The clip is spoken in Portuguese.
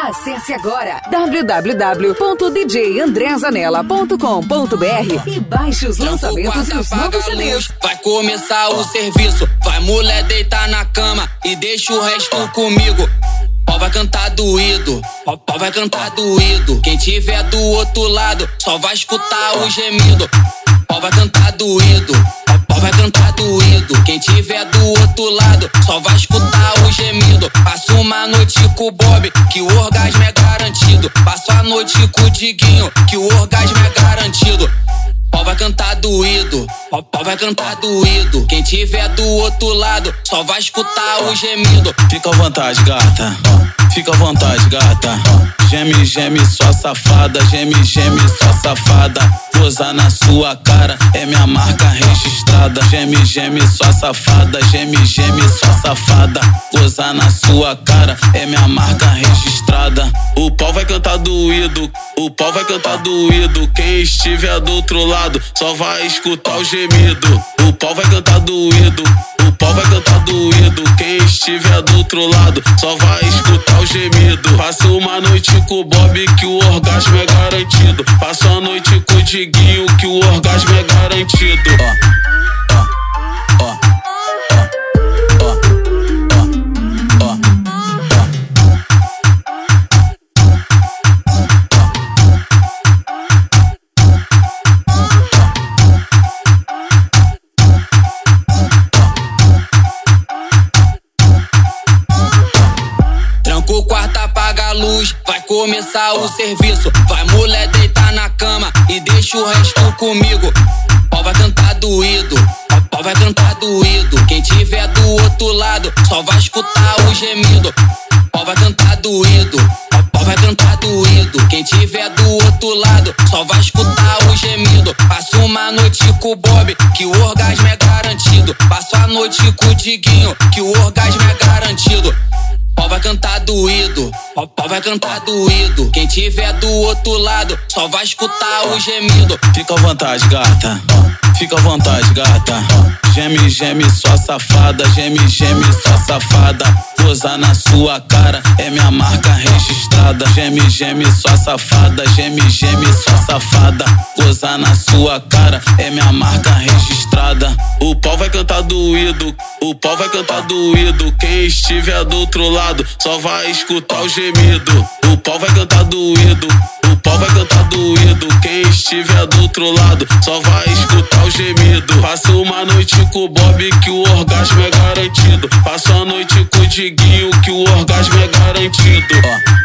Acesse agora www.djandrezanella.com.br e baixe os lançamentos e os novos CDs. Vai começar o serviço, vai mulher deitar na cama e deixa o resto comigo. Pau vai cantar doído, pau vai cantar doído. Quem tiver do outro lado só vai escutar o gemido. Pau vai cantar doído, pau vai cantar doído. Quem tiver do outro lado só vai escutar o gemido. Passo uma noite com o Bob, que o orgasmo é garantido. Passo a noite com o Diguinho, que o orgasmo é garantido. Pau vai cantar doído, pau vai cantar doído. Quem tiver do outro lado só vai escutar o gemido. Fica à vontade, gata, fica à vontade, gata. Geme, geme, sua safada, geme, geme, sua safada. Vou usar na sua cara, é minha marca registrada. Geme, geme, sua safada, geme, geme, sua safada. Vou usar na sua cara, é minha marca registrada. O pau vai cantar doído, o pau vai cantar doído. Quem estiver do outro lado só vai escutar o gemido. O pau vai cantar doído, o pau vai cantar doído. Quem estiver do outro lado só vai escutar o gemido. Passo uma noite com o Bob, que o orgasmo é garantido. Passo a noite com o Diguinho, que o orgasmo é garantido. O quarto apaga a luz, vai começar o serviço. Vai mulher deitar na cama e deixa o resto comigo. Pau vai cantar doído, pau vai cantar doído. Quem tiver do outro lado só vai escutar o gemido. Pau vai cantar doído, pau vai cantar doído. Quem tiver do outro lado só vai escutar o gemido. Passo uma noite com o Bob, que o orgasmo é garantido. Passo a noite com o Diguinho, que o orgasmo é garantido. Pau vai cantar doído, pau vai cantar doído. Quem tiver do outro lado só vai escutar o gemido. Fica à vontade, gata, fica à vontade, gata. Geme, geme, sua safada, geme, geme, sua safada. Vou usar na sua cara, é minha marca registrada. Geme, geme, sua safada, geme, geme, sua safada. Vou usar na sua cara, é minha marca registrada. O pau vai cantar doído, o pau vai cantar doído. Quem estiver do outro lado só vai escutar o gemido. O pau vai cantar doído, o pau vai cantar doído. Quem estiver do outro lado só vai escutar o gemido. Passo uma noite com o Bob, que o orgasmo é garantido. Passo a noite com o Diguinho, que o orgasmo é garantido.